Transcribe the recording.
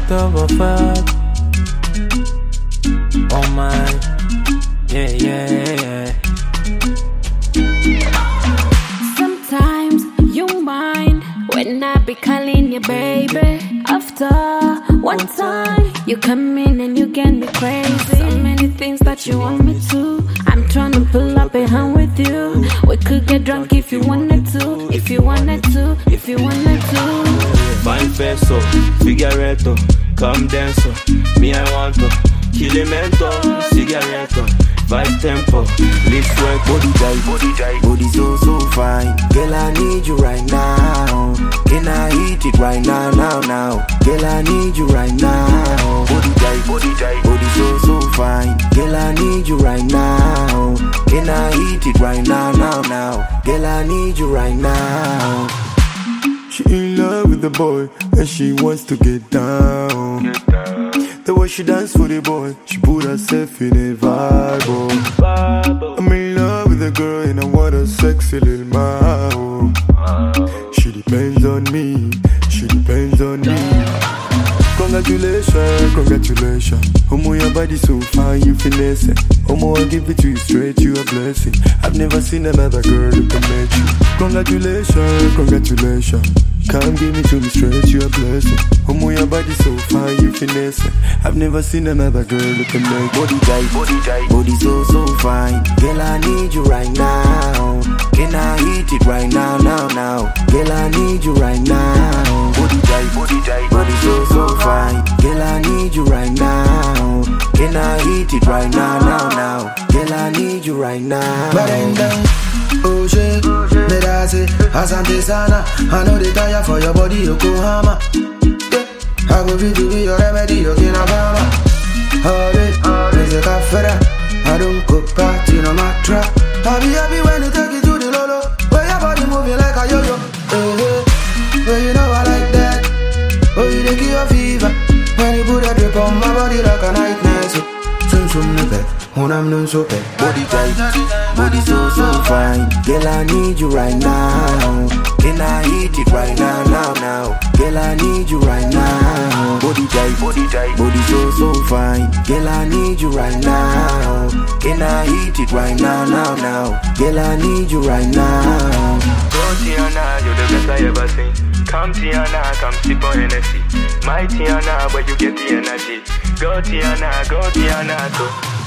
gift of a fuck. Oh my, yeah. Sometimes you mind when I be calling you baby. After one time, you come in and you get me crazy. So many things that you want me to. I'm trying to pull up a hand with you. We could get drunk if you wanted to. If you wanted to. If you wanted to. Fine peso, figuretto, come dance. Me I want to, kilimento, cigaretto, vibe tempo, lift work, body tight, body so fine. Girl, I need you right now. Can I hit it right now? Girl, I need you right now. Body tight, body so fine. Girl, I need you right now. Can I hit it right now? Girl, I need you right now. She in love with the boy and she wants to get down. The way she dance for the boy, she put herself in a vibe. Oh. I'm in love with the girl and I want a sexy little mouth. She depends on me, she depends on me. Congratulations. Homo, your body so fine, you finesse it. Homo, I give it to you straight, you a blessing. I've never seen another girl who can match you. Congratulations. Come give me to me straight, you a blessing. Homo, your body so fine, you finesse it. I've never seen another girl who can match you. Body tight, body so fine. Girl, I need you right now. Can I hit it right now? Girl, I need you right now. Body tight, body so fine. Girl, I need you right now. Can I hit it right now? Girl, I need you right now. Oh shit, me da say, Asante Sana. I know they tire for your body, Yokohama. Yeah, I go to be your remedy, Yokinabama. All day, a café. I don't go party no matter. I be happy when you take it to the lolo. Where your body moving like a yo-yo. Well, you know I like that. Oh, you dey give a fever. When you put a drip on my body like a night nurse. Sum nepe, when I'm non so bad. Body tight, body so fine. Girl, I need you right now. Can I hit it right now? Girl, I need you right now. Body tight, body so fine. Girl, I need you right now. Can I hit it right now? Girl, I need you right now. Go Tiana, you're the best I ever seen. Come Tiana, come sip on Hennessy. My Tiana, where you get the energy. Go Tiana, so.